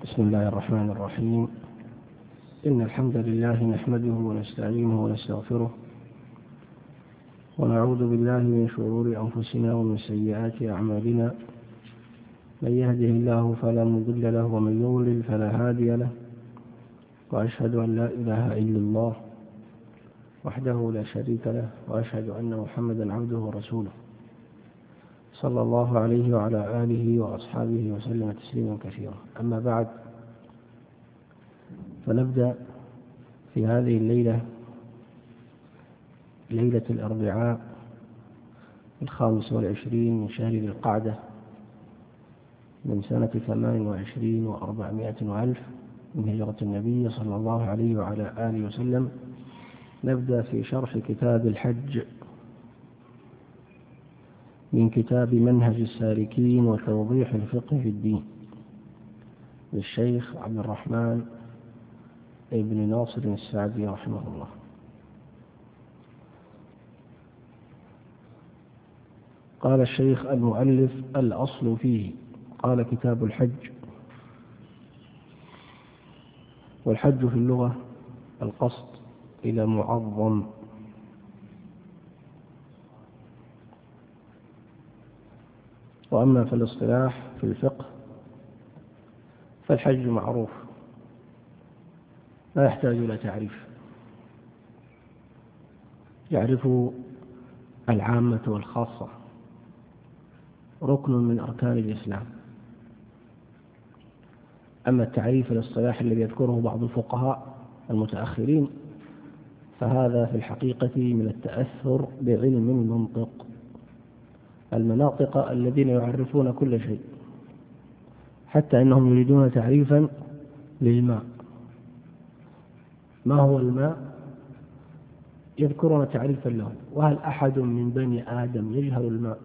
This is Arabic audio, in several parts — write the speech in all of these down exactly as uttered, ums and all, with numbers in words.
بسم الله الرحمن الرحيم. إن الحمد لله نحمده ونستعينه ونستغفره ونعوذ بالله من شرور أنفسنا ومن سيئات أعمالنا. من يهده الله فلا مضل له ومن يضلل فلا هادي له، وأشهد أن لا إله إلا الله وحده لا شريك له، وأشهد أن محمدا عبده ورسوله صلى الله عليه وعلى آله وأصحابه وسلم تسليما كثيرا. أما بعد، فنبدأ في هذه الليلة، ليلة الأربعاء الخامس والعشرين من شهر ذي القعدة من سنة ثمان وعشرين وأربعمائة وألف من هجرة النبي صلى الله عليه وعلى آله وسلم. نبدأ في شرح كتاب الحج من كتاب منهج السالكين وتوضيح الفقه في الدين للشيخ عبد الرحمن ابن ناصر السعدي رحمه الله. قال الشيخ المؤلف: الأصل فيه. قال: كتاب الحج. والحج في اللغة القصد إلى معظم، وأما في الاصطلاح في الفقه فالحج معروف لا يحتاج إلى تعريف، يعرف العامة والخاصة، ركن من أركان الإسلام. أما التعريف الاصطلاحي الذي يذكره بعض الفقهاء المتأخرين فهذا في الحقيقة من التأثر بعلم المنطق، المناطق الذين يعرفون كل شيء، حتى إنهم يريدون تعريفا للماء. ما هو الماء؟ يذكرون تعريفا له، وهل أحد من بني آدم يجهل الماء؟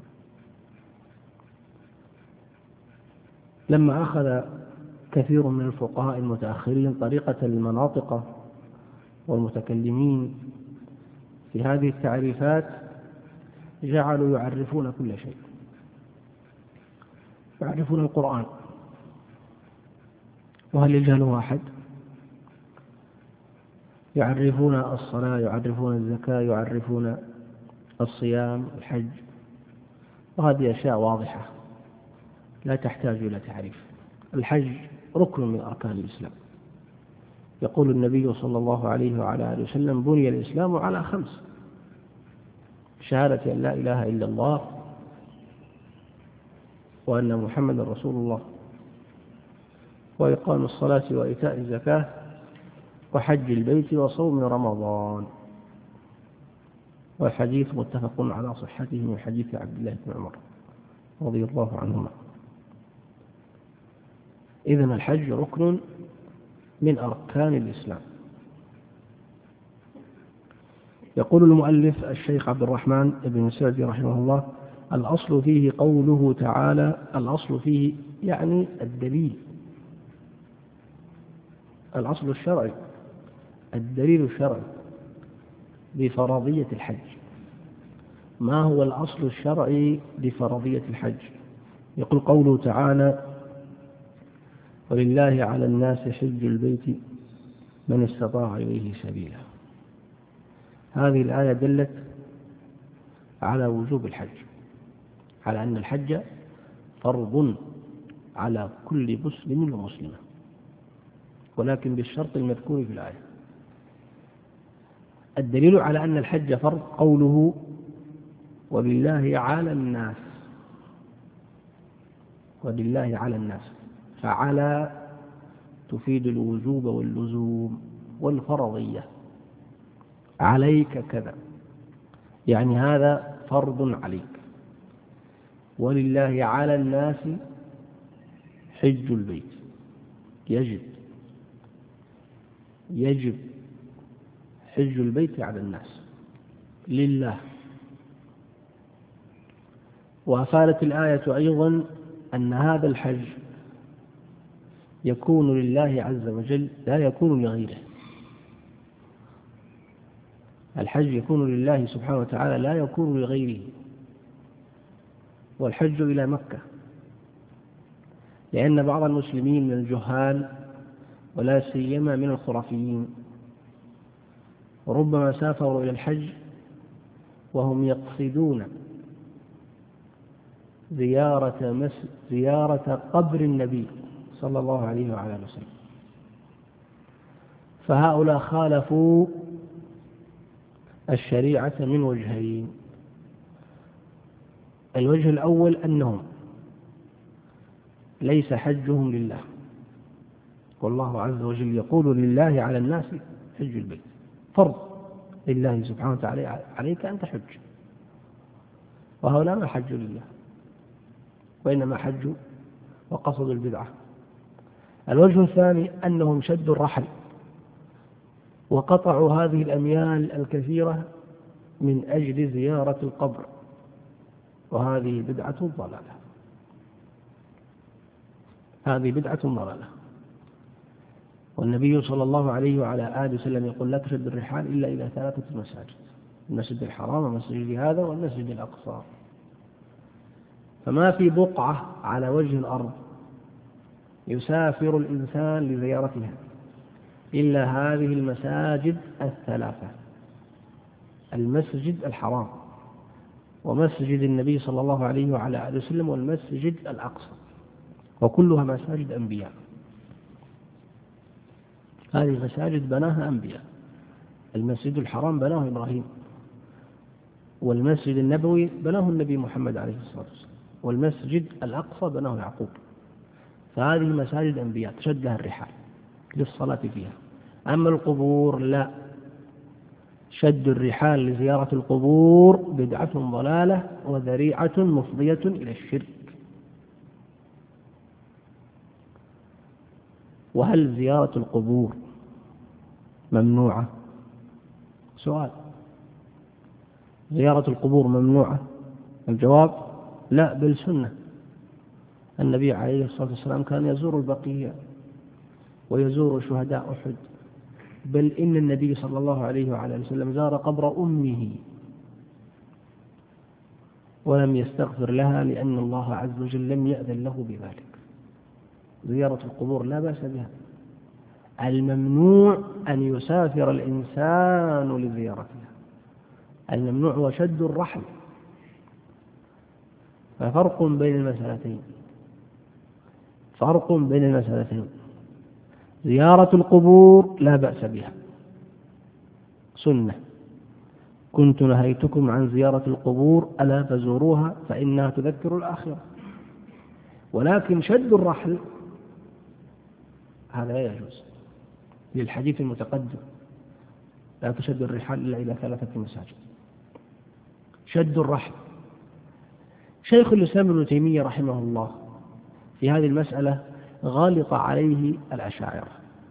لما أخذ كثير من الفقهاء المتأخرين طريقة المناطق والمتكلمين في هذه التعريفات جعلوا يعرفون كل شيء، يعرفون القرآن، وهل يجهله أحد؟ يعرفون الصلاة، يعرفون الزكاة، يعرفون الصيام، الحج، وهذه أشياء واضحة لا تحتاج إلى تعريف. الحج ركن من أركان الإسلام. يقول النبي صلى الله عليه وعلى آله وسلم: بني الإسلام على خمس: شهادة أن لا إله إلا الله وأن محمد رسول الله، وإقام الصلاة وإيتاء الزكاة وحج البيت وصوم رمضان. والحديث متفق على صحته من حديث عبد الله بن عمر رضي الله عنهما. إذن الحج ركن من أركان الإسلام. يقول المؤلف الشيخ عبد الرحمن بن سعدي رحمه الله: الأصل فيه قوله تعالى. الأصل فيه يعني الدليل، الأصل الشرعي، الدليل الشرعي بفرضية الحج. ما هو الأصل الشرعي لفرضية الحج؟ يقول قوله تعالى: ولله على الناس حج البيت من استطاع إليه سبيلا. هذه الآية دلت على وجوب الحج، على أن الحج فرض على كل مسلم ومسلمة، ولكن بالشرط المذكور في الآية. الدليل على أن الحج فرض قوله: ولله على الناس. ولله على الناس، فعلى تفيد الوجوب واللزوم والفرضية. عليك كذا، يعني هذا فرض عليك. ولله على الناس حج البيت، يجب يجب حج البيت على الناس لله. وأفادت الآية أيضا أن هذا الحج يكون لله عز وجل لا يكون لغيره. الحج يكون لله سبحانه وتعالى لا يكون لغيره. والحج إلى مكة لأن بعض المسلمين من الجهال ولا سيما من الخرافيين ربما سافروا إلى الحج وهم يقصدون زيارة, مس زيارة قبر النبي صلى الله عليه وعلى آله وسلم، فهؤلاء خالفوا الشريعة من وجهين. الوجه الأول أنهم ليس حجهم لله، والله عز وجل يقول لله على الناس حج البيت، فرض لله سبحانه وتعالى عليك أن تحج، وهؤلاء ما حجوا لله وإنما حجوا وقصدوا البدعة. الوجه الثاني أنهم شدوا الرحل وقطعوا هذه الأميال الكثيرة من أجل زيارة القبر، وهذه بدعة ضلالة، هذه بدعة ضلالة. والنبي صلى الله عليه وعلى آله وسلم يقول لا تشد الرحال إلا إلى ثلاثة مساجد: المسجد الحرام والمسجد هذا والمسجد الأقصى. فما في بقعة على وجه الأرض يسافر الإنسان لزيارتها إلا هذه المساجد الثلاثة: المسجد الحرام ومسجد النبي صلى الله عليه وعلى آله وسلم والمسجد الأقصى، وكلها مساجد أنبياء. هذه المساجد بناها أنبياء. المسجد الحرام بناه إبراهيم، والمسجد النبوي بناه النبي محمد عليه الصلاة والسلام، والمسجد الأقصى بناه يعقوب. فهذه مساجد أنبياء تشد لها الرحال للصلاة فيها. أما القبور لا، شد الرحال لزيارة القبور بدعة ضلالة وذريعة مفضية إلى الشرك. وهل زيارة القبور ممنوعة؟ سؤال. زيارة القبور ممنوعة؟ الجواب لا، بل سنة. النبي عليه الصلاة والسلام كان يزور البقيع ويزور شهداء أحد، بل إن النبي صلى الله عليه وعلى وسلم زار قبر أمه ولم يستغفر لها لأن الله عز وجل لم يأذن له بذلك. زيارة القبور لا بأس بها. الممنوع أن يسافر الإنسان لزيارتها، الممنوع هو شد الرحل. ففرق بين المسألتين، فرق بين المسألتين. زيارة القبور لا بأس بها، سنة. كنت نهيتكم عن زيارة القبور ألا فزوروها فإنها تذكر الآخرة. ولكن شد الرحل هذا لا يجوز، للحديث المتقدم: لا تشد الرحال إلا إلى ثلاثة مساجد. شد الرحل. شيخ الإسلام ابن تيمية رحمه الله في هذه المسألة غالط عليه الأشاعرة،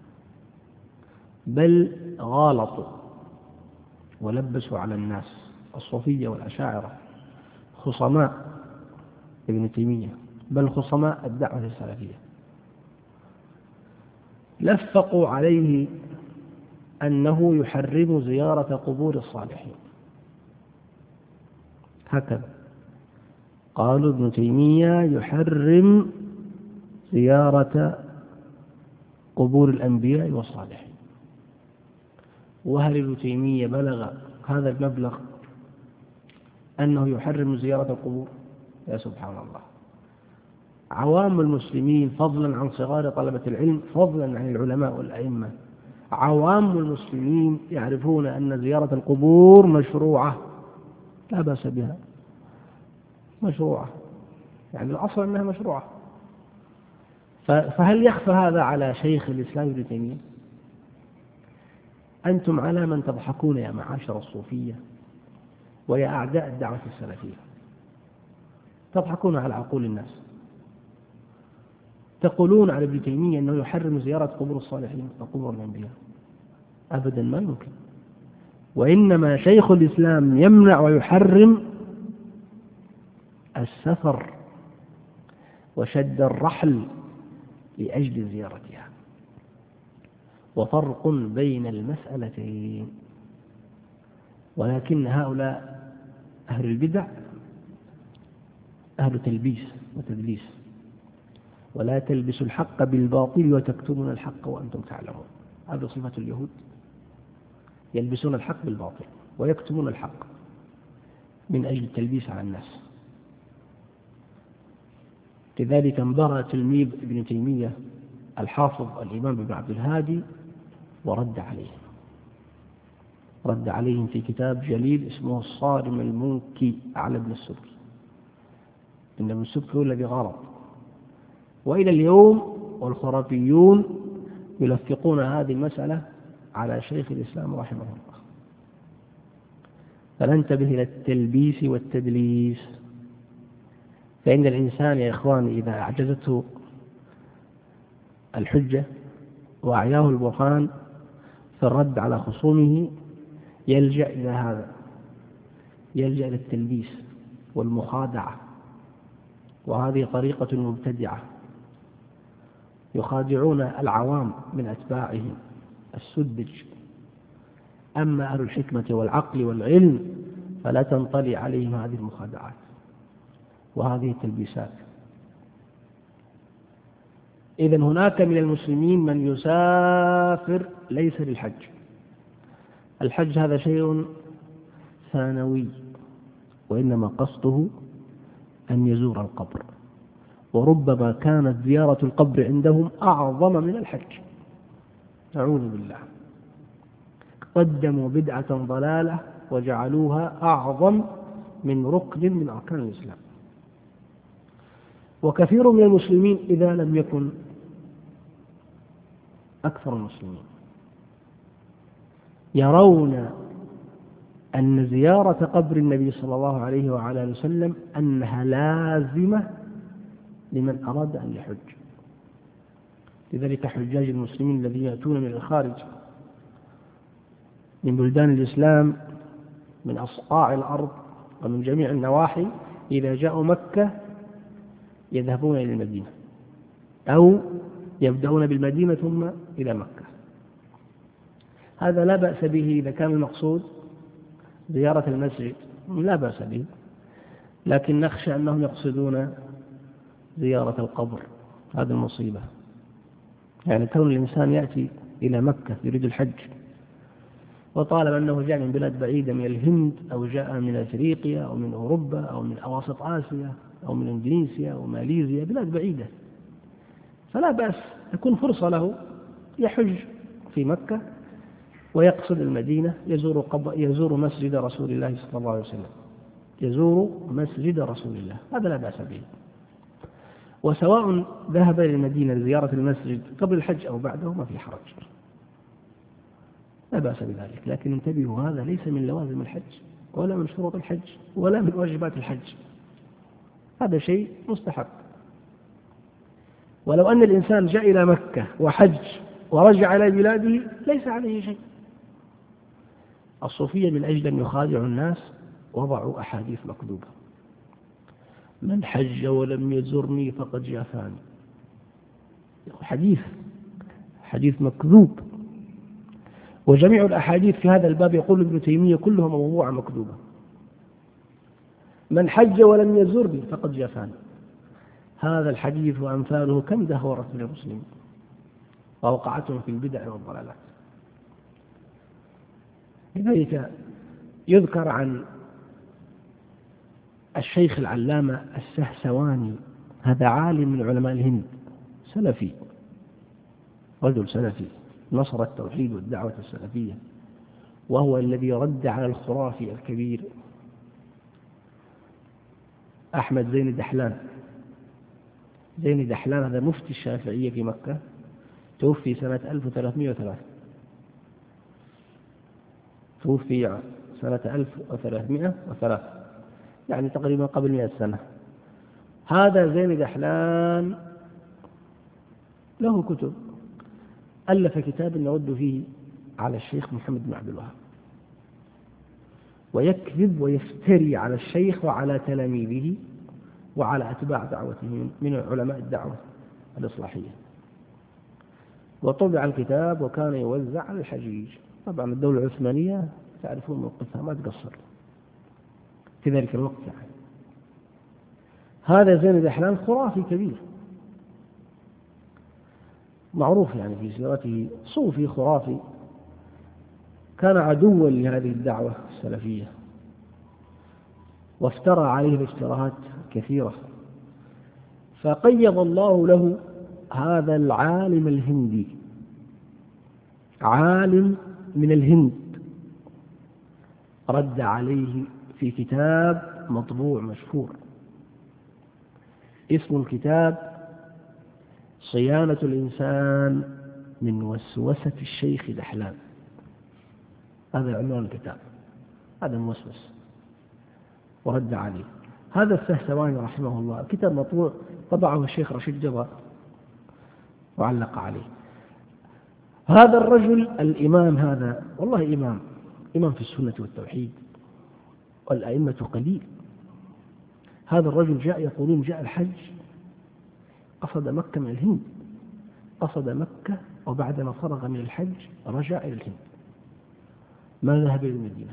بل غالطوا ولبسوا على الناس. الصوفية والأشاعرة خصماء ابن تيمية، بل خصماء الدعوة السلفية. لفقوا عليه أنه يحرم زيارة قبور الصالحين. هكذا قالوا: ابن تيمية يحرم زيارة قبور الأنبياء والصالحين. وهل ابن تيمية بلغ هذا المبلغ أنه يحرم زيارة القبور؟ يا سبحان الله. عوام المسلمين فضلا عن صغار طلبة العلم، فضلا عن العلماء والأئمة، عوام المسلمين يعرفون أن زيارة القبور مشروعة لا بأس بها، مشروعة، يعني الأصل أنها مشروعة. فهل يخفى هذا على شيخ الإسلام ابن تيمية؟ أنتم على من تضحكون يا معاشر الصوفية ويا أعداء الدعوة السلفية، تضحكون على عقول الناس. تقولون على ابن تيمية أنه يحرم زيارة قبور الصالحين وقبور الأنبياء. أبدا ما يمكن. وإنما شيخ الإسلام يمنع ويحرم السفر وشد الرحل لأجل زيارتها. وفرق بين المسألتين. ولكن هؤلاء أهل البدع أهل تلبيس وتدليس، ولا تلبسوا الحق بالباطل وتكتمون الحق وأنتم تعلمون. هذه صفة اليهود، يلبسون الحق بالباطل ويكتمون الحق من أجل التلبيس على الناس. لذلك انبرى تلميذ ابن تيمية الحافظ الإمام ابن عبد الهادي ورد عليهم، رد عليهم في كتاب جليل اسمه الصارم المنكي على ابن السبكي. إن ابن السبكي هو الذي غلط، وإلى اليوم والخرافيون يلفقون هذه المسألة على شيخ الإسلام رحمه الله. فننتبه إلى التلبيس والتدليس، فإن الإنسان يا إخواني إذا أعجزته الحجة وأعياه البرهان في الرد على خصومه يلجأ إلى هذا، يلجأ إلى التلبيس والمخادعة، وهذه طريقة مبتدعة يخادعون العوام من أتباعهم السذج. أما أهل الحكمة والعقل والعلم فلا تنطلي عليهم هذه المخادعات وهذه التلبيسات. إذن هناك من المسلمين من يسافر ليس للحج. الحج هذا شيء ثانوي، وإنما قصده أن يزور القبر، وربما كانت زيارة القبر عندهم أعظم من الحج، نعوذ بالله. قدموا بدعة ضلالة وجعلوها أعظم من ركن من أركان الإسلام. وكثير من المسلمين إذا لم يكن أكثر المسلمين يرون أن زيارة قبر النبي صلى الله عليه وعلى آله وسلم أنها لازمة لمن أراد أن يحج. لذلك حجاج المسلمين الذين يأتون من الخارج من بلدان الإسلام من أصقاع الأرض ومن جميع النواحي إذا جاءوا مكة يذهبون إلى المدينة، أو يبدأون بالمدينة ثم إلى مكة. هذا لا بأس به إذا كان المقصود زيارة المسجد، لا بأس به، لكن نخشى أنهم يقصدون زيارة القبر. هذا المصيبة. يعني كون الإنسان يأتي إلى مكة يريد الحج، وطالب أنه جاء من بلاد بعيدة من الهند أو جاء من أفريقيا أو من أوروبا أو من أواسط آسيا أو من إندونيسيا أو ماليزيا، بلاد بعيدة، فلا بأس تكون فرصة له يحج في مكة ويقصد المدينة، يزور قبر يزور مسجد رسول الله صلى الله عليه وسلم، يزور مسجد رسول الله، هذا لا بأس به. وسواء ذهب إلى المدينة لزيارة المسجد قبل الحج أو بعده ما في حرج، لا بأس بذلك. لكن انتبهوا، هذا ليس من لوازم الحج ولا من شروط الحج ولا من واجبات الحج، هذا شيء مستحب. ولو أن الإنسان جاء إلى مكة وحج ورجع إلى بلاده ليس عليه شيء. الصوفية من أجل أن يخادعوا الناس وضعوا أحاديث مكذوبة: من حج ولم يزرني فقد جافاني. حديث حديث مكذوب. وجميع الأحاديث في هذا الباب يقول ابن تيمية كلها موضوعة مكذوبة. من حج ولم يزرني فقد جافاني، هذا الحديث وأمثاله كم دهورت من المسلمين ووقعتهم في البدع والضلالات. لذلك يذكر عن الشيخ العلامة السهسواني، هذا عالم من علماء الهند، سلفي، رجل سلفي نصر التوحيد والدعوة السلفية، وهو الذي رد على الخرافي الكبير أحمد زين دحلان. زين دحلان هذا مفتي الشافعية في مكة، توفي سنة ألف وثلاثمائة وثلاثة، توفي سنة ألف وثلاثمائة وثلاثة، يعني تقريبا قبل مئة سنة. هذا زين دحلان له كتب، ألف كتاب يرد فيه على الشيخ محمد بن عبد الوهاب، ويكذب ويفتري على الشيخ وعلى تلاميذه وعلى أتباع دعوته من علماء الدعوة الإصلاحية. وطبع الكتاب وكان يوزع على الحجيج. طبعا الدولة العثمانية تعرفون موقفها، ما تقصر في ذلك الوقت. يعني هذا زين دحلان خرافي كبير، معروف يعني في سيرته، صوفي خرافي، كان عدوا لهذه الدعوة السلفية، وافترى عليه افتراءات كثيرة. فقيض الله له هذا العالم الهندي، عالم من الهند، رد عليه في كتاب مطبوع مشهور، اسم الكتاب صيانة الإنسان من وسوسة الشيخ دحلان. هذا عنوان الكتاب، هذا موسوس، ورد عليه. هذا السهسواني رحمه الله كتاب مطبوع، طبعه الشيخ رشيد جبر وعلق عليه. هذا الرجل الإمام هذا والله إمام إمام في السنة والتوحيد، والأئمة قليل. هذا الرجل جاء، يقولون جاء الحج، قصد مكة من الهند، قصد مكة، وبعدما فرغ من الحج رجع إلى الهند، ما ذهب إلى المدينة.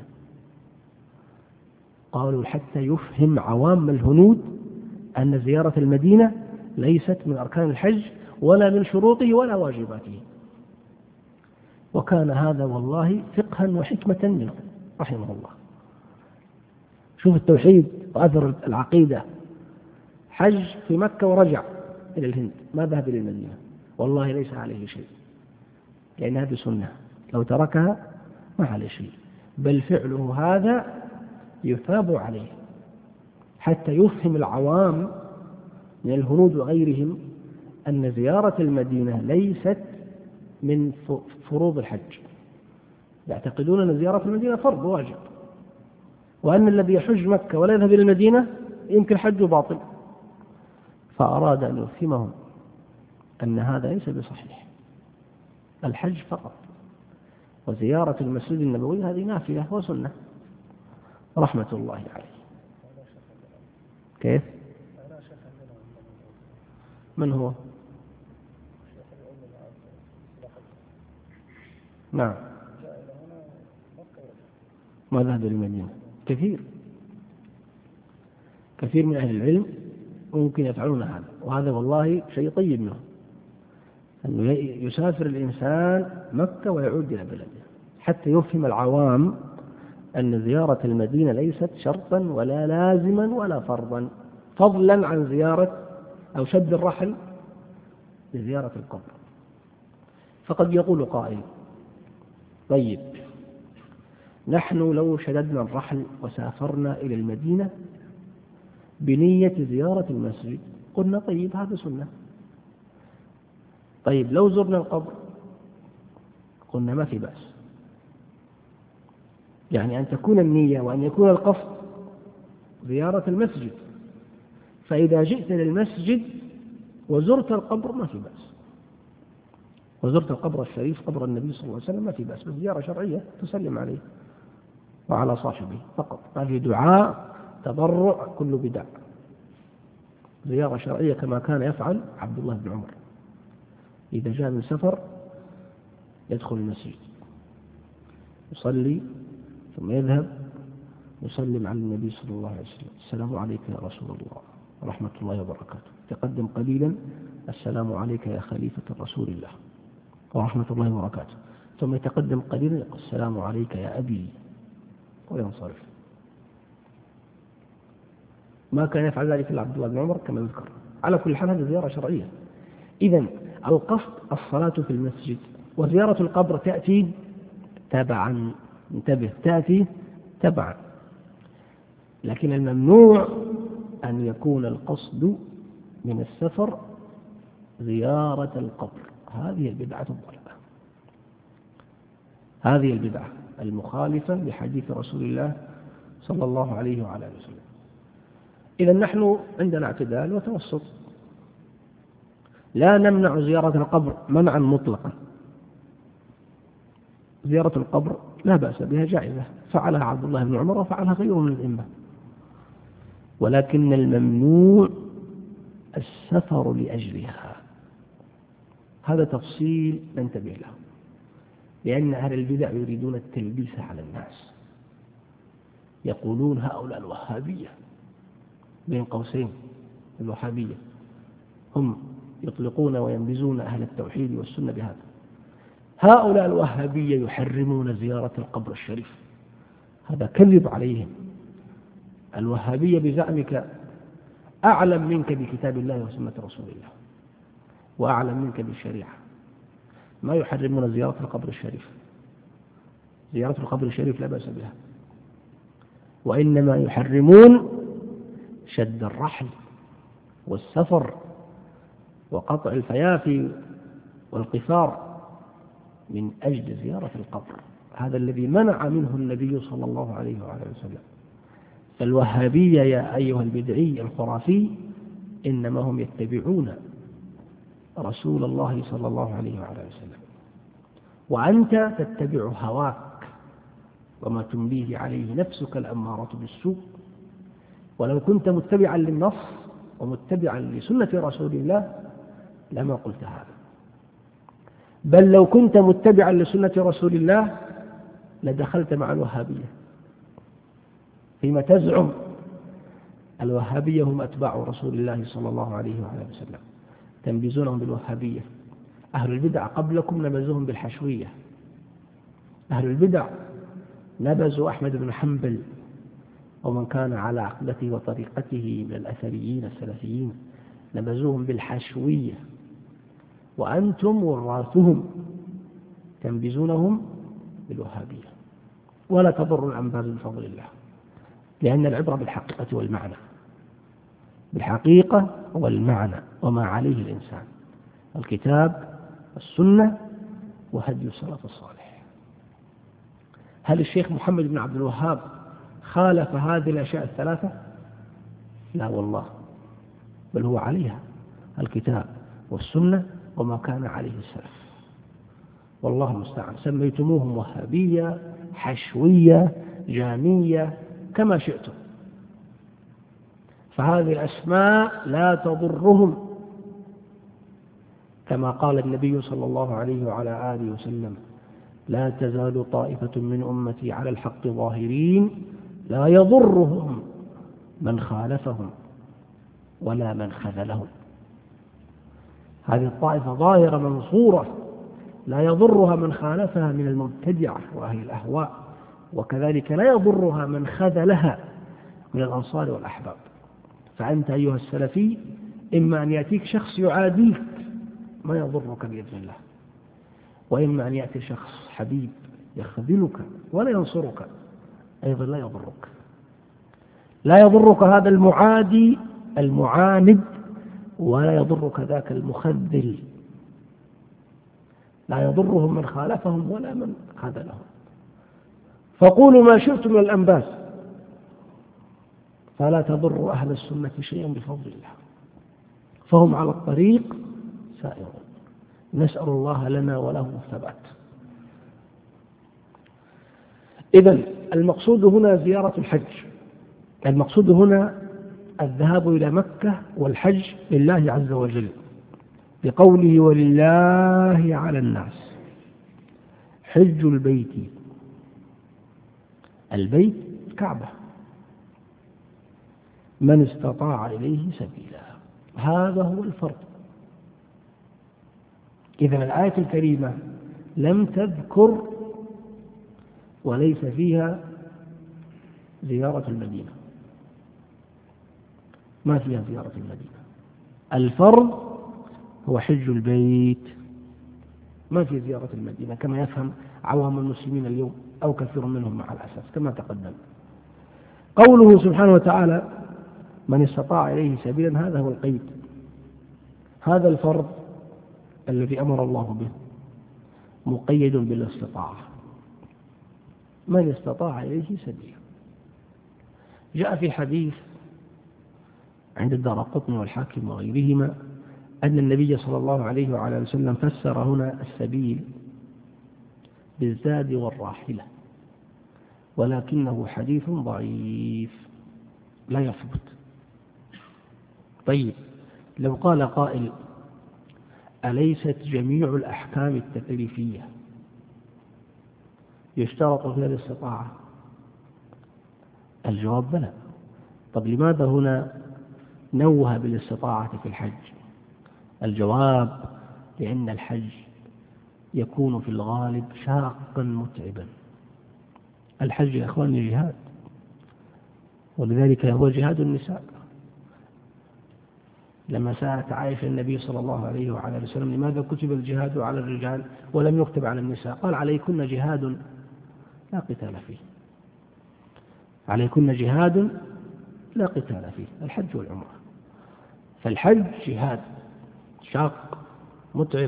قالوا حتى يفهم عوام الهنود أن زيارة المدينة ليست من أركان الحج ولا من شروطه ولا واجباته. وكان هذا والله فقها وحكمة منه رحمه الله. شوف التوحيد وأثر العقيدة، حج في مكة ورجع إلى الهند، ما ذهب إلى المدينة، والله ليس عليه شيء، لأن هذه سنة، لو تركها ما عليه شيء، بل فعله هذا يثاب عليه، حتى يفهم العوام من الهنود وغيرهم أن زيارة المدينة ليست من فروض الحج. يعتقدون أن زيارة المدينة فرض واجب، وأن الذي يحج مكة ولا يذهب إلى المدينة يمكن حجه باطل. فأراد أن يفهمهم أن هذا ليس بصحيح، الحج فقط، وزيارة المسجد النبوي هذه نافلة وسنة، رحمة الله عليه. كيف؟ من هو؟ نعم، ما ذهب للمدينة. كثير كثير من أهل العلم ممكن يفعلون هذا، وهذا والله شيء طيب منه، أنه يسافر الإنسان مكة ويعود إلى بلده، حتى يفهم العوام أن زيارة المدينة ليست شرطا ولا لازما ولا فرضا، فضلا عن زيارة أو شد الرحل لزيارة القبر. فقد يقول قائل: طيب نحن لو شددنا الرحل وسافرنا إلى المدينة بنية زيارة المسجد، قلنا طيب هذا سنة. طيب لو زرنا القبر، قلنا ما في بأس، يعني أن تكون النية وأن يكون القصد زيارة المسجد. فإذا جئت للمسجد وزرت القبر ما في بأس، وزرت القبر الشريف قبر النبي صلى الله عليه وسلم ما في بأس، بس زيارة شرعية تسلم عليه وعلى صاحبه فقط، ما في دعاء تضرع كل بدع، زيارة شرعية كما كان يفعل عبد الله بن عمر، إذا جاء من سفر يدخل المسجد يصلي ثم يذهب يسلم على النبي صلى الله عليه وسلم: السلام عليك يا رسول الله ورحمة الله وبركاته. تقدم قليلا: السلام عليك يا خليفة رسول الله ورحمة الله وبركاته. ثم يتقدم قليلا: السلام عليك يا أبي، وينصرف. ما كان يفعل ذلك إلا عبد الله بن عمر كما يذكر. على كل حال هذه زيارة شرعية. إذن القصد الصلاة في المسجد، وزيارة القبر تأتي تبعا، انتبه، تأتي تبعا، لكن الممنوع أن يكون القصد من السفر زيارة القبر. هذه البدعة الضالة، هذه البدعة المخالفة لحديث رسول الله صلى الله عليه وعلى آله وسلم. إذا نحن عندنا اعتدال وتوسط، لا نمنع زيارة القبر منعا مطلقا. زيارة القبر لا بأس بها، جائزة، فعلها عبد الله بن عمر وفعلها غيره من الأئمة، ولكن الممنوع السفر لأجلها. هذا تفصيل ننتبه له، لأن أهل البدع يريدون التلبيس على الناس، يقولون هؤلاء الوهابية، بين قوسين الوهابية، هم يطلقون وينبذون أهل التوحيد والسنة بهذا. هؤلاء الوهابية يحرمون زيارة القبر الشريف، هذا كذب عليهم. الوهابية بزعمك أعلم منك بكتاب الله وسنة رسول الله، وأعلم منك بالشريعة. ما يحرمون زيارة القبر الشريف، زيارة القبر الشريف لا بأس بها، وإنما يحرمون شد الرحل والسفر وقطع الفيافي والقفار من أجل زيارة القبر، هذا الذي منع منه النبي صلى الله عليه وعلى وسلم. فالوهابية يا أيها البدعي الخرافي إنما هم يتبعون رسول الله صلى الله عليه وعلى وسلم، وأنت تتبع هواك وما تمليه عليه نفسك الأمارة بالسوء. ولو كنت متبعا للنص ومتبعا لسنة رسول الله لما قلت هذا، بل لو كنت متبعا لسنة رسول الله لدخلت مع الوهابية فيما تزعم. الوهابية هم أتباع رسول الله صلى الله عليه وعلى وسلم، تنبذونهم بالوهابية. أهل البدع قبلكم نبذوهم بالحشوية. أهل البدع نبذوا أحمد بن حنبل ومن كان على عقدته وطريقته من الأثريين السلفيين، نبذوهم بالحشوية، وأنتم وراثهم تنبذونهم بالوهابية. ولا تضر الأنباز بفضل الله، لأن العبرة بالحقيقة والمعنى، بالحقيقة والمعنى وما عليه الإنسان، الكتاب السنة وهدي السلف الصالح. هل الشيخ محمد بن عبد الوهاب خالف هذه الأشياء الثلاثة؟ لا والله، بل هو عليها، الكتاب والسنة وما كان عليه السلف. والله المستعان. سميتموهم وهابية، حشوية، جامية، كما شئتم، فهذه الأسماء لا تضرهم، كما قال النبي صلى الله عليه وعلى آله وسلم: لا تزال طائفة من أمتي على الحق ظاهرين لا يضرهم من خالفهم ولا من خذلهم. هذه الطائفة ظاهرة منصورة لا يضرها من خالفها من المبتدعة وأهل الأهواء، وكذلك لا يضرها من خذلها من الأنصار والأحباب. فأنت أيها السلفي إما أن يأتيك شخص يعاديك ما يضرك بإذن الله، وإما أن يأتي شخص حبيب يخذلك ولا ينصرك أيضا لا يضرك. لا يضرك هذا المعادي المعاند، ولا يضرك ذاك المخذل. لا يضرهم من خالفهم ولا من خذلهم. فقولوا ما شئتم من الأنباس فلا تضر أهل السنة شيئا بفضل الله، فهم على الطريق سائرون. نسأل الله لنا وله الثبات. إذن المقصود هنا زيارة الحج، المقصود هنا الذهاب إلى مكة والحج لله عز وجل، بقوله: ولله على الناس حج البيت. البيت كعبة، من استطاع إليه سبيلا، هذا هو الفرض. إذن الآية الكريمة لم تذكر وليس فيها زيارة المدينة، ما فيها زيارة المدينة. الفرض هو حج البيت، ما في زيارة المدينة كما يفهم عوام المسلمين اليوم أو كثير منهم مع الأسف كما تقدم. قوله سبحانه وتعالى: من استطاع إليه سبيلا، هذا هو القيد، هذا الفرض الذي أمر الله به مقيد بالاستطاعة، من استطاع إليه سبيلا. جاء في حديث عند الدارقطني والحاكم وغيرهما أن النبي صلى الله عليه وعلى وسلم فسر هنا السبيل بالزاد والراحلة، ولكنه حديث ضعيف لا يثبت. طيب، لو قال قائل: أليست جميع الأحكام التكليفية يشترط فيها الاستطاعة؟ الجواب بلى. طب لماذا هنا نوه بالاستطاعة في الحج الجواب: لأن الحج يكون في الغالب شاقا متعبا. الحج يا أخواني جهاد، ولذلك هو جهاد النساء. لما سألت عائشة النبي صلى الله عليه وعلى آله وسلم: لماذا كتب الجهاد على الرجال ولم يكتب على النساء؟ قال: عليكن جهاد لا قتال فيه. عليكن جهاد لا قتال فيه، الحج والعمرة. فالحج جهاد شاق متعب،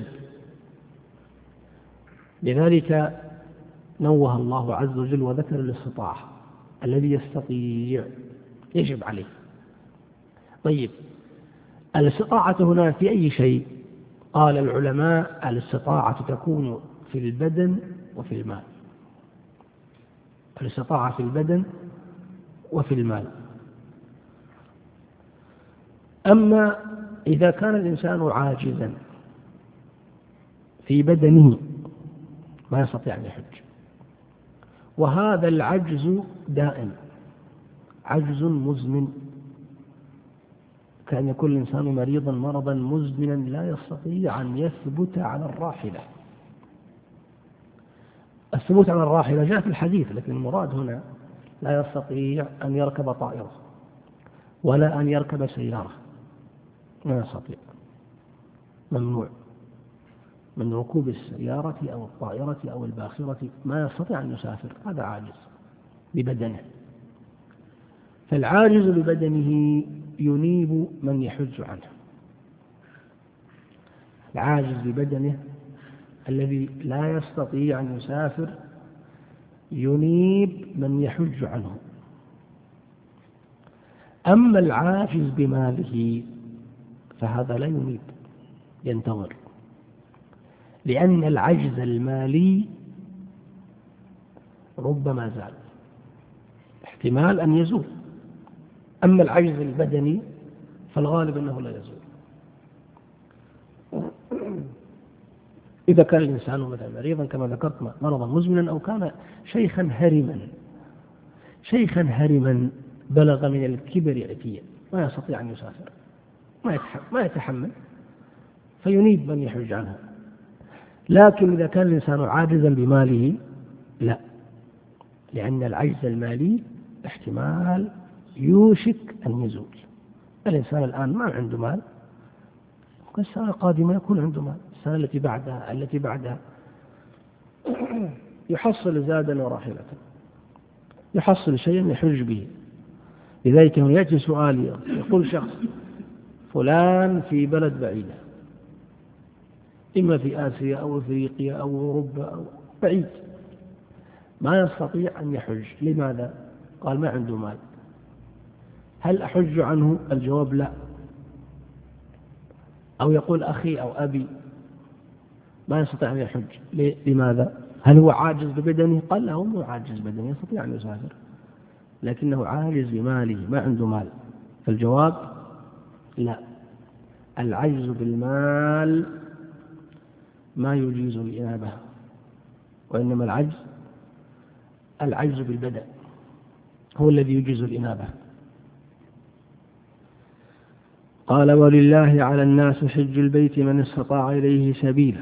لذلك نوه الله عز وجل وذكر الاستطاعة، الذي يستطيع يجب عليه. طيب، الاستطاعة هنا في أي شيء؟ قال العلماء: الاستطاعة تكون في البدن وفي المال. الاستطاعة في البدن وفي المال. أما إذا كان الإنسان عاجزا في بدنه ما يستطيع أن يحج، وهذا العجز دائم، عجز مزمن، كأن يكون الإنسان مريضا مرضا مزمنا لا يستطيع أن يثبت على الراحلة. الثبوت على الراحلة جاء في الحديث، لكن المراد هنا لا يستطيع أن يركب طائرة ولا أن يركب سيارة، ما يستطيع، ممنوع من ركوب السيارة أو الطائرة أو الباخرة، ما يستطيع أن يسافر، هذا عاجز ببدنه. فالعاجز ببدنه ينيب من يحج عنه. العاجز ببدنه الذي لا يستطيع أن يسافر ينيب من يحج عنه. أما العاجز بماله فهذا لا ينيب، ينتظر، لأن العجز المالي ربما زال، احتمال أن يزول. أما العجز البدني فالغالب أنه لا يزول. إذا كان الإنسان مثلا مريضا كما ذكرت مرضا مزمنا، أو كان شيخا هرما شيخا هرما بلغ من الكبر عتيا، ما يستطيع أن يسافر، ما يتحمل، فينيب من يحج عنه. لكن إذا كان الإنسان عاجزا بماله لا، لأن العجز المالي احتمال يوشك أن يزول. الإنسان الآن ما عنده مال، السنة القادمة يكون عنده مال، السنة التي بعدها التي بعدها يحصل زادا وراحلة، يحصل شيئا يحج به. لذلك يأتي سؤال، يقول شخص: فلان في بلد بعيدة، إما في آسيا أو أفريقيا أو أوروبا أو بعيد، ما يستطيع أن يحج، لماذا؟ قال: ما عنده مال. هل أحج عنه؟ الجواب: لا. أو يقول: أخي أو أبي ما يستطيع أن يحج، لماذا؟ هل هو عاجز ببدنه؟ قال: لا، هو مو عاجز ببدنه، يستطيع أن يسافر، لكنه عاجز بماله، ما عنده مال. فالجواب: لا، العجز بالمال ما يجيز الإنابة، وإنما العجز العجز بالبدن هو الذي يجيز الإنابة. قال: ولله على الناس حج البيت من استطاع إليه سبيلا.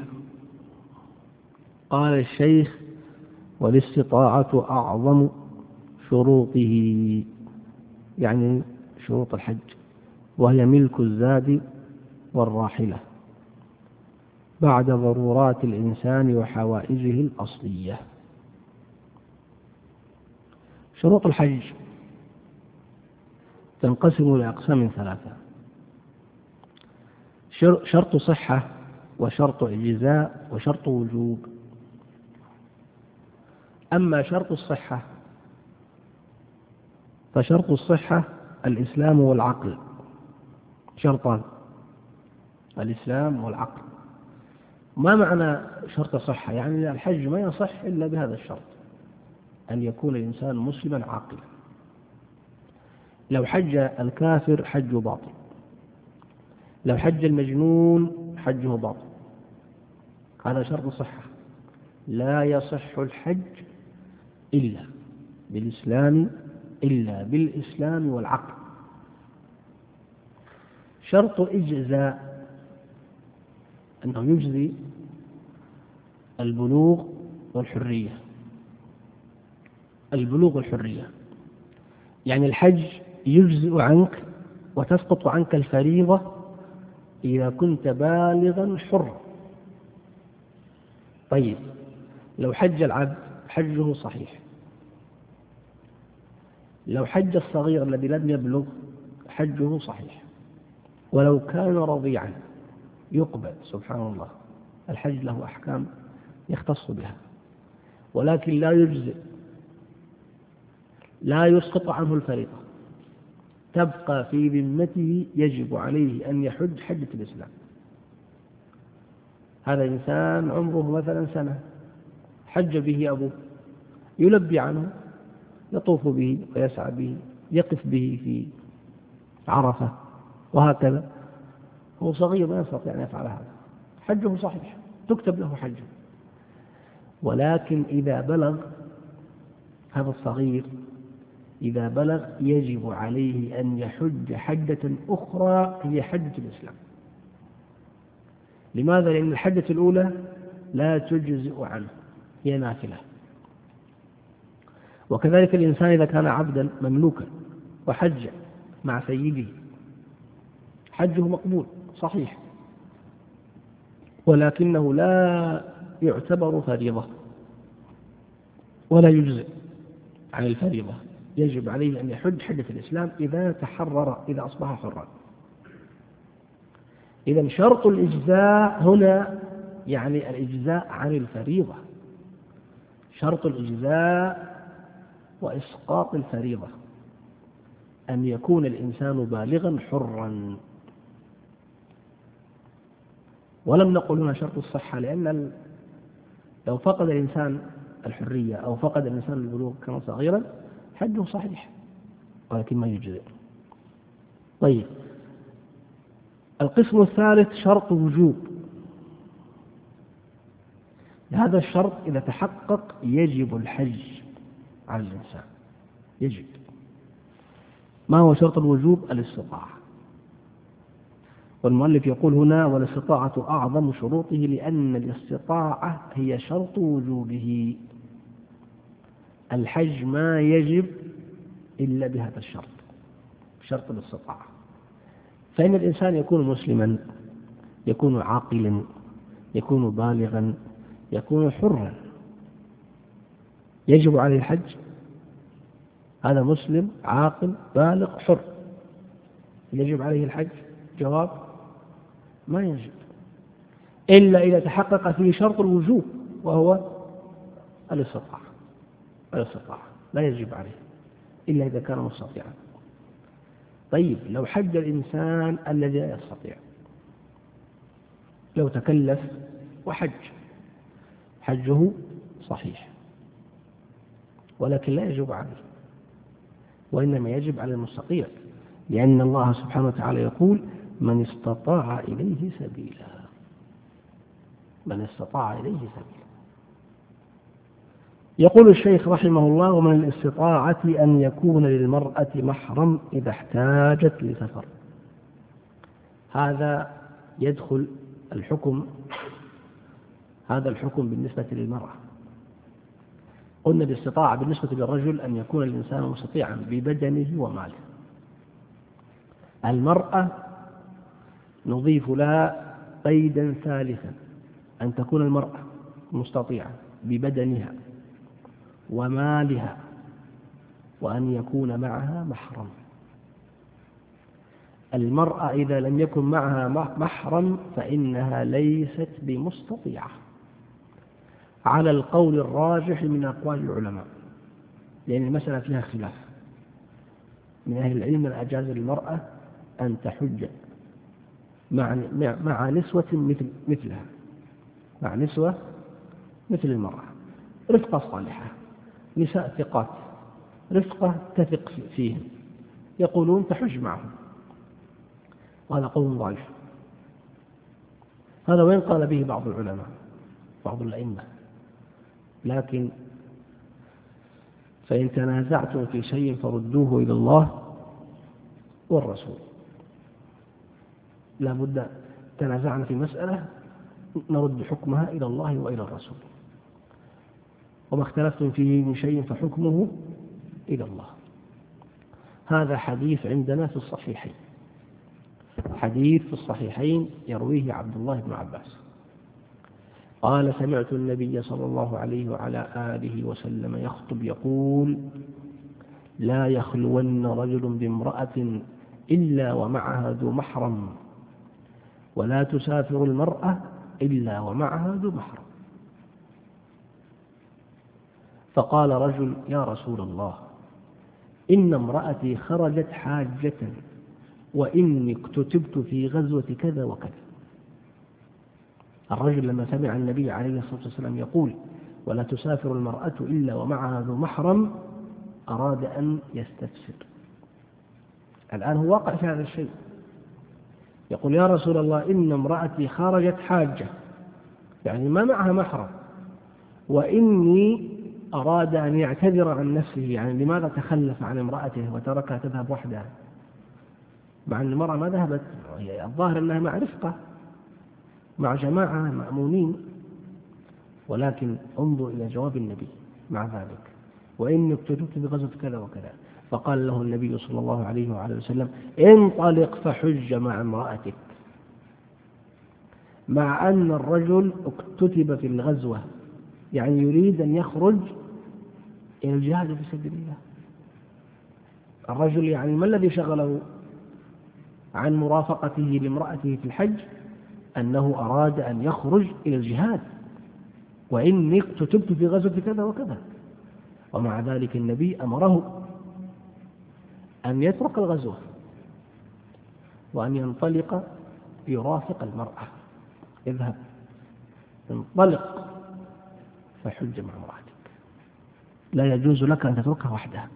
قال الشيخ: والاستطاعة أعظم شروطه، يعني شروط الحج، وهي ملك الزاد والراحلة بعد ضرورات الإنسان وحوائجه الأصلية. شروط الحج تنقسم إلى أقسام ثلاثة: شرط صحة، وشرط إجزاء، وشرط وجوب. أما شرط الصحة فشرط الصحة الإسلام والعقل، شرطان: الإسلام والعقل. ما معنى شرط صحة؟ يعني الحج ما يصح إلا بهذا الشرط، أن يكون الإنسان مسلما عاقلا. لو حج الكافر حجه باطل، لو حج المجنون حجه باطل، هذا شرط صحة. لا يصح الحج إلا بالإسلام إلا بالإسلام والعقل. شرط إجزاء أنه يجزي البلوغ والحرية. البلوغ والحرية يعني الحج يجزئ عنك وتسقط عنك الفريضة إذا كنت بالغا حرا. طيب لو حج العبد حجه صحيح، لو حج الصغير الذي لم يبلغ حجه صحيح، ولو كان رضيعا يقبل. سبحان الله، الحج له أحكام يختص بها، ولكن لا يجزئ، لا يسقط عنه الفريضة، تبقى في ذمته، يجب عليه أن يحج حجة الإسلام. هذا إنسان عمره مثلا سنة، حج به أبوه، يلبي عنه، يطوف به ويسعى به، يقف به في عرفة وهكذا، هو صغير ما يستطيع أن يفعل هذا، حجه صحيح، تكتب له حجه. ولكن إذا بلغ هذا الصغير، إذا بلغ يجب عليه أن يحج حجة أخرى هي حجة الإسلام. لماذا؟ لأن الحجة الأولى لا تجزئ عنه، هي نافلة. وكذلك الإنسان إذا كان عبدا مملوكا وحج مع سيده حجه مقبول صحيح، ولكنه لا يعتبر فريضة ولا يجزئ عن الفريضة، يجب عليه أن يحج حجة الإسلام إذا تحرر، إذا أصبح حرا. إذا شرط الإجزاء هنا يعني الإجزاء عن الفريضة، شرط الإجزاء وإسقاط الفريضة أن يكون الإنسان بالغا حرا. ولم نقل هنا شرط الصحة، لأن لو فقد الإنسان الحرية أو فقد الإنسان البلوغ كان صغيرا حجه صحيح ولكن ما يجزئ. طيب القسم الثالث شرط وجوب. هذا الشرط إذا تحقق يجب الحج على الإنسان، يجب. ما هو شرط الوجوب؟ الاستطاعة. والمؤلف يقول هنا والاستطاعة أعظم شروطه، لأن الاستطاعة هي شرط وجوبه. الحج ما يجب إلا بهذا الشرط، شرط الاستطاعة. فإن الإنسان يكون مسلما، يكون عاقلا، يكون بالغا، يكون حرا، يجب عليه الحج. هذا مسلم عاقل بالغ حر، يجب عليه الحج؟ جواب: ما يجب، إلا إذا تحقق فيه شرط الوجوب وهو الاستطاعة. الاستطاعة لا يجب عليه إلا إذا كان مستطيعا. طيب لو حج الإنسان الذي لا يستطيع، لو تكلف وحج، حجه صحيح ولكن لا يجب عليه، وإنما يجب على المستطيع، لأن الله سبحانه وتعالى يقول: من استطاع إليه سبيلا. من استطاع إليه سبيلا. يقول الشيخ رحمه الله: ومن الاستطاعة أن يكون للمرأة محرم إذا احتاجت لسفر. هذا يدخل الحكم، هذا الحكم بالنسبة للمرأة. قلنا الاستطاعة بالنسبة للرجل أن يكون الإنسان مستطيعا ببدنه وماله. المرأة نضيف لها قيدا ثالثا، أن تكون المرأة مستطيعة ببدنها ومالها، وأن يكون معها محرم. المرأة إذا لم يكن معها محرم فإنها ليست بمستطيعة، على القول الراجح من أقوال العلماء، لأن المسألة فيها خلاف. من أهل العلم من أجاز للمرأة أن تحج مع مع نسوة مثل مثلها، مع نسوة مثل المرأة، رفقة صالحة، نساء ثقات، رفقة تثق فيهم، يقولون تحج معهم. وهذا قول ضعيف، هذا وين قال به بعض العلماء بعض الأئمة. لكن فإن تنازعتم في شيء فردوه إلى الله والرسول. لا بد، تنازعنا في مسألة نرد حكمها إلى الله وإلى الرسول، وما اختلفتم فيه من شيء فحكمه إلى الله. هذا حديث عندنا في الصحيحين، حديث في الصحيحين يرويه عبد الله بن عباس قال: سمعت النبي صلى الله عليه وعلى آله وسلم يخطب يقول: لا يخلون رجل بامرأة إلا ومعها ذو محرم، ولا تسافر المرأة إلا ومعها ذو محرم. فقال رجل: يا رسول الله، إن امرأتي خرجت حاجة، وإني اكتتبت في غزوة كذا وكذا. الرجل لما سمع النبي عليه الصلاة والسلام يقول: ولا تسافر المرأة إلا ومعها ذو محرم، أراد أن يستفسر. الآن هو واقع في هذا الشيء، يقول: يا رسول الله، إن امرأتي خرجت حاجة، يعني ما معها محرم، وإني أراد أن يعتذر عن نفسه، يعني لماذا تخلف عن امرأته وتركها تذهب وحدها، مع أن المرأة ما ذهبت، الظاهر أنها مع رفقة مع جماعة مأمونين، ولكن انظر إلى جواب النبي مع ذلك: وإني اكتتبت بغزوة كذا وكذا. فقال له النبي صلى الله عليه وعلى وسلم: انطلق فحج مع امرأتك. مع أن الرجل اكتتب في الغزوة، يعني يريد أن يخرج إلى الجهاد في سبيل الله. الرجل يعني ما الذي شغله عن مرافقته لامرأته في الحج؟ أنه أراد أن يخرج إلى الجهاد، وإني اكتتبت في غزوة كذا وكذا. ومع ذلك النبي أمره أن يترك الغزوة وأن ينطلق يرافق المرأة. اذهب انطلق فحج مع امرأتك، لا يجوز لك أن تتركها وحدها.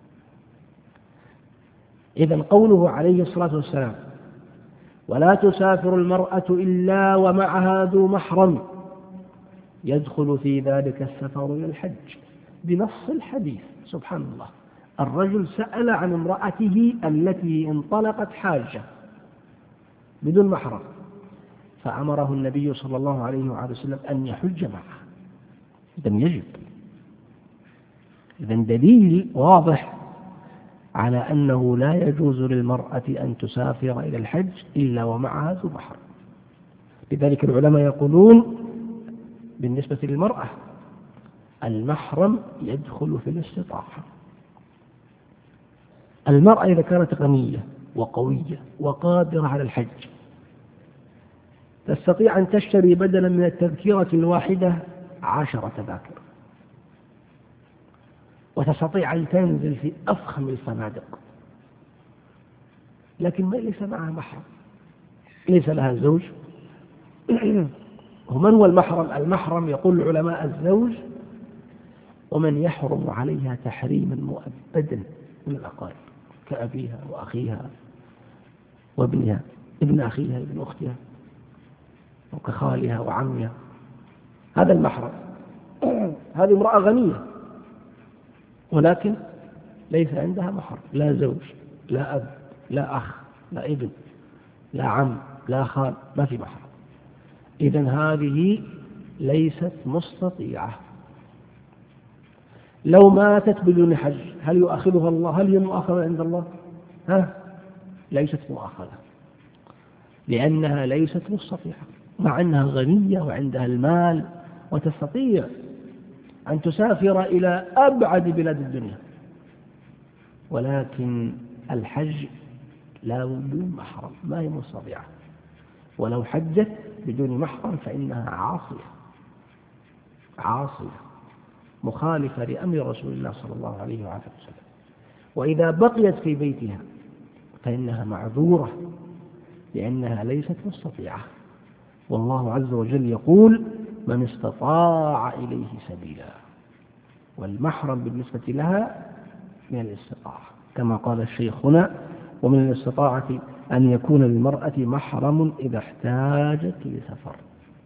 إذن قوله عليه الصلاة والسلام: ولا تسافر المرأة إلا ومعها ذو محرم، يدخل في ذلك السفر إلى الحج بنص الحديث. سبحان الله، الرجل سأل عن امرأته التي انطلقت حاجة بدون محرم، فأمره النبي صلى الله عليه وعلى وسلم أن يحج معها. إذن يجب، إذن دليل واضح على أنه لا يجوز للمرأة أن تسافر إلى الحج إلا ومعها ذو محرم. لذلك العلماء يقولون بالنسبة للمرأة المحرم يدخل في الاستطاعة. المرأة إذا كانت غنية وقوية وقادرة على الحج تستطيع أن تشتري بدلا من التذكرة الواحدة عشرة تذاكر، وتستطيع أن تنزل في أفخم الفنادق، لكن ما ليس معها محرم، ليس لها زوج. ومن هو المحرم؟ المحرم يقول العلماء الزوج ومن يحرم عليها تحريما مؤبدا من الأقارب، كأبيها وأخيها وابنها، ابن أخيها ابن أختها، وكخالها وعمها. هذا المحرم. هذه امرأة غنية ولكن ليس عندها محرم، لا زوج لا أب لا أخ لا ابن لا عم لا خال، ما في محرم. إذن هذه ليست مستطيعة. لو ماتت بدون حج هل يؤاخذها الله؟ هل هي مؤاخذة عند الله؟ ها؟ ليست مؤاخذة، لأنها ليست مستطيعة، مع أنها غنية وعندها المال وتستطيع أن تسافر إلى أبعد بلاد الدنيا، ولكن الحج لا بدون محرم، ما هي مستطيعة. ولو حجت بدون محرم فإنها عاصية عاصية مخالفة لأمر رسول الله صلى الله عليه وعلى وسلم. وإذا بقيت في بيتها فإنها معذورة لأنها ليست مستطيعة. والله عز وجل يقول: من استطاع إليه سبيلا، والمحرم بالنسبة لها من الاستطاعة، كما قال الشيخ هنا: ومن الاستطاعة أن يكون للمرأة محرم إذا احتاجت لسفر.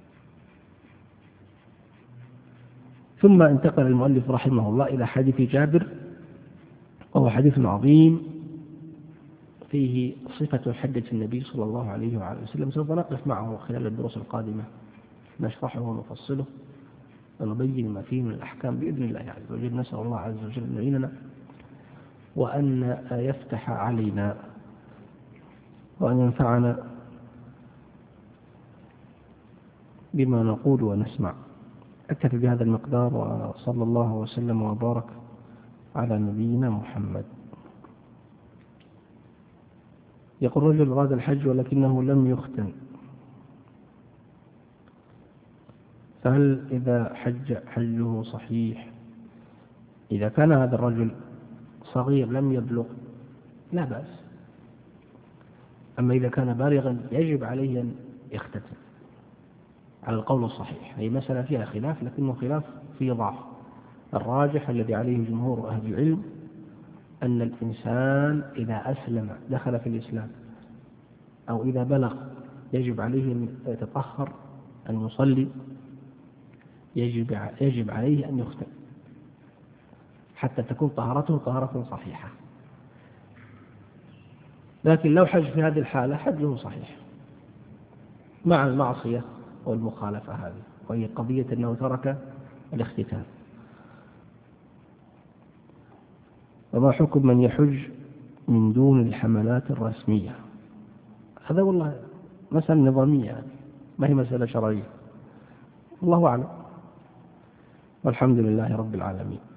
ثم انتقل المؤلف رحمه الله إلى حديث جابر، وهو حديث عظيم فيه صفة حجة النبي صلى الله عليه وعلى وسلم، سوف نقف معه خلال الدروس القادمة نشرحه ونفصله ونبين ما فيه من الأحكام بإذن الله عز وجل. نسأل الله عز وجل أن يعيننا وأن يفتح علينا وأن ينفعنا بما نقول ونسمع. أكتفي بهذا المقدار، وصلى الله وسلم وبارك على نبينا محمد. يقول رجل أراد الحج ولكنه لم يختن، فهل إذا حج حجه صحيح؟ إذا كان هذا الرجل صغير لم يبلغ لا بأس، أما إذا كان بالغا يجب عليه أن يختتن على القول الصحيح. هي مسألة فيها خلاف، لكنه خلاف فيه ضعف. الراجح الذي عليه جمهور أهل العلم أن الإنسان إذا أسلم دخل في الإسلام أو إذا بلغ يجب عليه أن يتطهر، أن يصلي، يجب يجب عليه أن يختن حتى تكون طهارته طهارة صحيحة. لكن لو حج في هذه الحالة حجه صحيح مع المعصية والمخالفة هذه، وهي قضية أنه ترك الاختتان. وما حكم من يحج من دون الحملات الرسمية؟ هذا والله مسألة نظامية، ما هي مسألة شرعية. الله أعلم، والحمد لله رب العالمين.